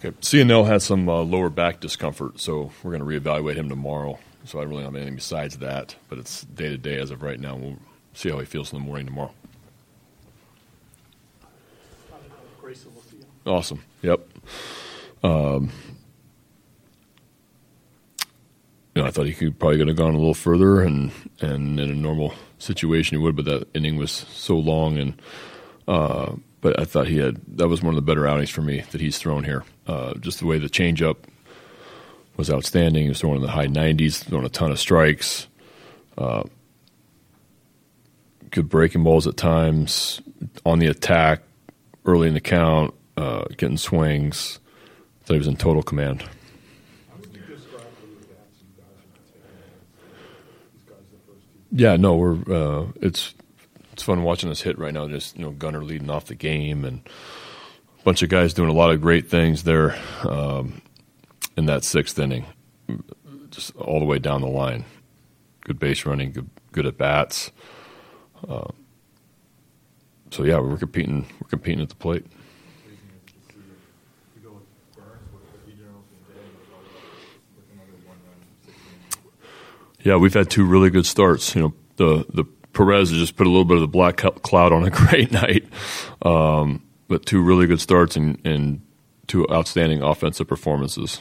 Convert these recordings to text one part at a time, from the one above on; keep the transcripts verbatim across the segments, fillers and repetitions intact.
Okay. C N L had some uh, lower back discomfort, so we're going to reevaluate him tomorrow. So I really don't have anything besides that, but it's day to day as of right now. We'll see how he feels in the morning tomorrow. Awesome. Yep. Um, you know, I thought he could probably could have gone a little further, and, and in a normal situation he would, but that inning was so long. And uh, but I thought he had that was one of the better outings for me that he's thrown here. Uh, just the way the changeup was outstanding. He was throwing in the high nineties, throwing a ton of strikes. Uh, good breaking balls at times, on the attack, early in the count, uh, getting swings. I thought he was in total command. Yeah, no, we're uh, it's it's fun watching us hit right now. Just you know, Gunnar leading off the game, and a bunch of guys doing a lot of great things there um, in that sixth inning, just all the way down the line. Good base running, good good at bats. Uh, so yeah, we're competing. We're competing at the plate. Yeah, we've had two really good starts. You know, the the Perez has just put a little bit of the black cloud on a great night, um, but two really good starts and, and two outstanding offensive performances.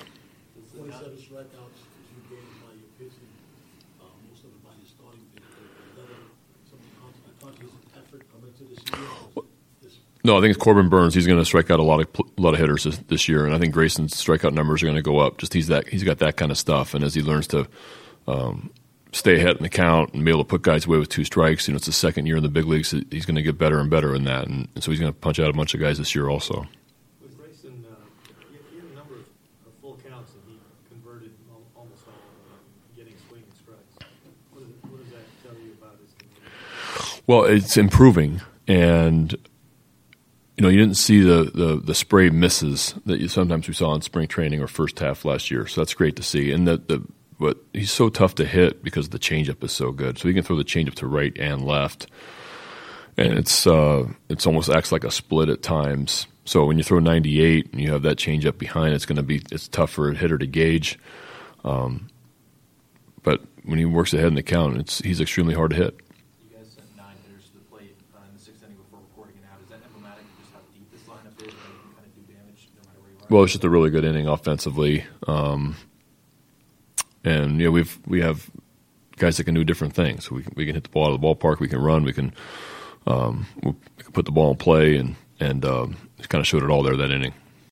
No, I think it's Corbin Burns. He's going to strike out a lot of a lot of hitters this, this year, and I think Grayson's strikeout numbers are going to go up. Just he's that he's got that kind of stuff, and as he learns to um, stay ahead in the count and be able to put guys away with two strikes, you know, it's the second year in the big leagues. He's going to get better and better in that, and, and so he's going to punch out a bunch of guys this year also. With Grayson, uh, he, he had a number of full counts, and he converted almost all uh, getting swinging strikes. What does, what does that tell you about his conversion? Well, it's improving, and you know, you didn't see the, the, the spray misses that you sometimes we saw in spring training or first half last year. So that's great to see. And that the but he's so tough to hit because the changeup is so good. So he can throw the changeup to right and left, and it's uh, it's almost acts like a split at times. So when you throw ninety-eight and you have that changeup behind, it's going to be it's tough for a hitter to gauge. Um, but when he works ahead in the count, it's he's extremely hard to hit. Well, it's just a really good inning offensively, um, and yeah, we've we have guys that can do different things. We can, we can hit the ball out of the ballpark. We can run. We can um, we can put the ball in play, and and um, kind of showed it all there that inning.